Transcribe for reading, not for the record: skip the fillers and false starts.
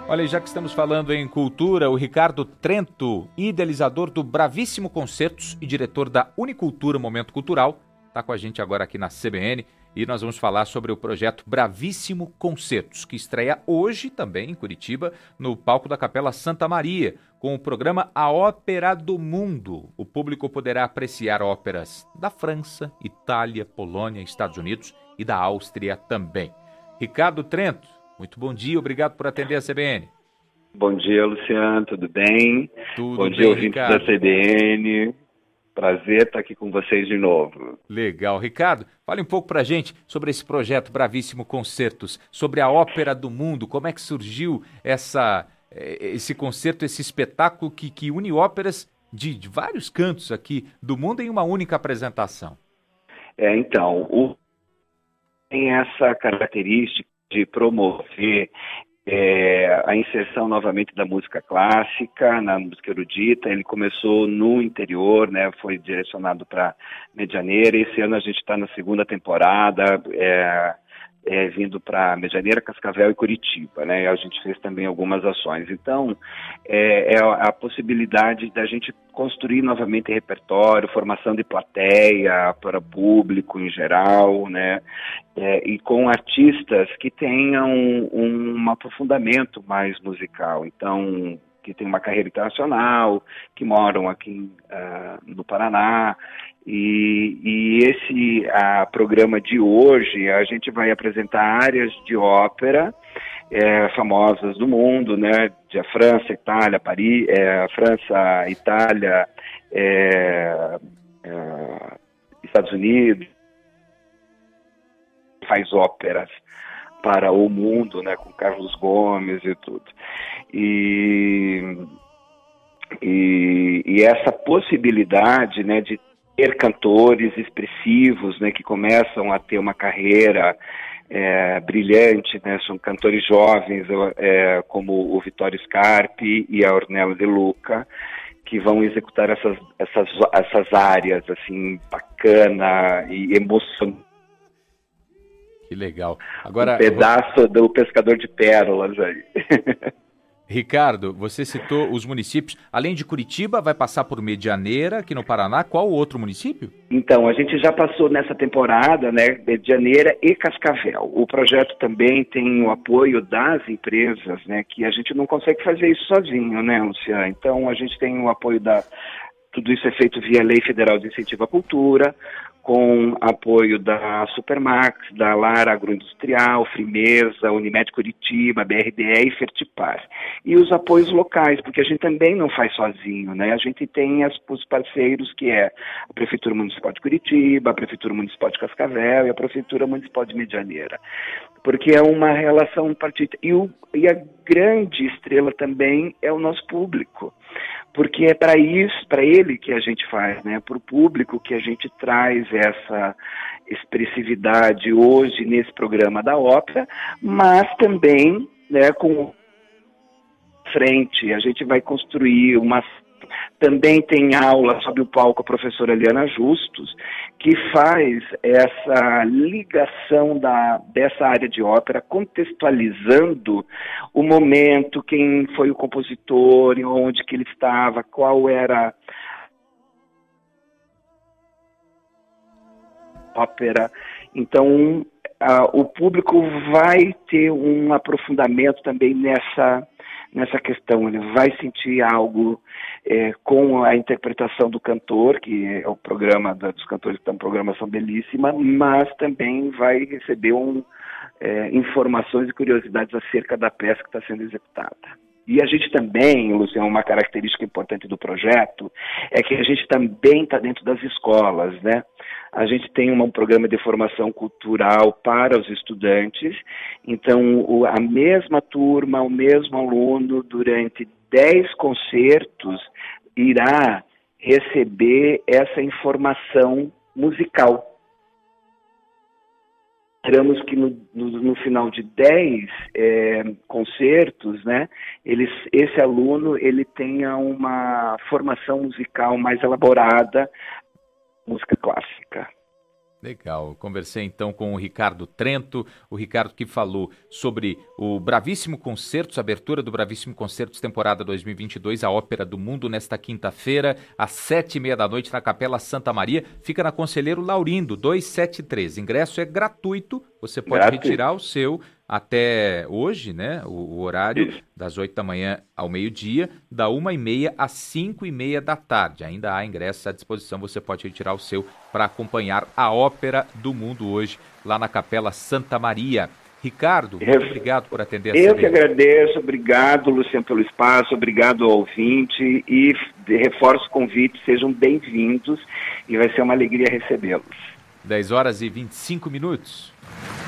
Olha, já que estamos falando em cultura, o Ricardo Trento, idealizador do Bravíssimo Concertos e diretor da Unicultura Momento Cultural, está com a gente agora aqui na CBN e nós vamos falar sobre o projeto Bravíssimo Concertos, que estreia hoje também em Curitiba, no palco da Capela Santa Maria, com o programa A Ópera do Mundo. O público poderá apreciar óperas da França, Itália, Polônia, Estados Unidos e da Áustria também. Ricardo Trento, muito bom dia, obrigado por atender a CBN. Bom dia, Luciano, tudo bem? Tudo bom bem, dia, ouvintes Ricardo. da CBN. Prazer estar aqui com vocês de novo. Legal. Ricardo, fale um pouco pra gente sobre esse projeto Bravíssimo Concertos, sobre a Ópera do Mundo, como é que surgiu esse concerto, esse espetáculo que une óperas de vários cantos aqui do mundo em uma única apresentação. Então, tem essa característica de promover a inserção novamente da música clássica, na música erudita. Ele começou no interior, né, foi direcionado para Medianeira. Esse ano a gente está na segunda temporada, vindo para Medianeira, Cascavel e Curitiba, né? A gente fez também algumas ações. Então, a possibilidade da gente construir novamente repertório, formação de plateia para público em geral, né? E com artistas que tenham um aprofundamento mais musical. Então, que tem uma carreira internacional, que moram aqui no Paraná. E esse programa de hoje, a gente vai apresentar áreas de ópera famosas do mundo, né? De França, Itália, Paris, França, Itália, Estados Unidos. Faz óperas para o mundo, né? Com Carlos Gomes e tudo. E essa possibilidade, né, de ter cantores expressivos, né, que começam a ter uma carreira brilhante, né, são cantores jovens, como o Vittorio Scarpi e a Ornella De Luca, que vão executar essas áreas, assim, bacana e emocionante. Que legal. Agora, um pedaço do Pescador de Pérolas aí. Ricardo, você citou os municípios. Além de Curitiba, vai passar por Medianeira, aqui no Paraná. Qual o outro município? Então, a gente já passou nessa temporada, né, Medianeira e Cascavel. O projeto também tem o apoio das empresas, né, que a gente não consegue fazer isso sozinho, né, Luciano? Então, a gente tem o apoio tudo isso é feito via Lei Federal de Incentivo à Cultura, com apoio da Supermax, da Lara Agroindustrial, Frimeza, Unimed Curitiba, BRDE e Fertipar. E os apoios locais, porque a gente também não faz sozinho, né? A gente tem os parceiros que é a Prefeitura Municipal de Curitiba, a Prefeitura Municipal de Cascavel e a Prefeitura Municipal de Medianeira. Porque é uma relação partida. E a grande estrela também é o nosso público. Porque é para isso, para ele que a gente faz, né? Para o público que a gente traz essa expressividade hoje nesse programa da ópera, mas também, né, com frente, a gente vai construir também tem aula sobre o palco a professora Eliana Justus, que faz essa ligação dessa área de ópera, contextualizando o momento, quem foi o compositor, onde que ele estava, qual era a ópera. Então, o público vai ter um aprofundamento também nessa questão. Ele vai sentir algo com a interpretação do cantor, que é o programa dos cantores, que é uma programação belíssima, mas também vai receber informações e curiosidades acerca da peça que está sendo executada. E a gente também, Luciano, uma característica importante do projeto é que a gente também está dentro das escolas, né? A gente tem um programa de formação cultural para os estudantes, então a mesma turma, o mesmo aluno, durante 10 concertos, irá receber essa informação musical. Esperamos que no final de 10 concertos, né, esse aluno ele tenha uma formação musical mais elaborada, música clássica. Legal, conversei então com o Ricardo Trento, o Ricardo que falou sobre o Bravíssimo Concertos, a abertura do Bravíssimo Concertos temporada 2022, a Ópera do Mundo, nesta quinta-feira, às 7h30 da noite, na Capela Santa Maria, fica na Conselheiro Laurindo, 273, ingresso é gratuito, você pode retirar o seu até hoje, né, o horário das 8 da manhã ao meio-dia, da 1h30 às 5h30 da tarde. Ainda há ingressos à disposição, você pode retirar o seu para acompanhar a Ópera do Mundo hoje, lá na Capela Santa Maria. Ricardo, muito obrigado por atender a CBN. Eu que agradeço, obrigado, Luciano, pelo espaço, obrigado ao ouvinte e reforço o convite, sejam bem-vindos e vai ser uma alegria recebê-los. 10h25.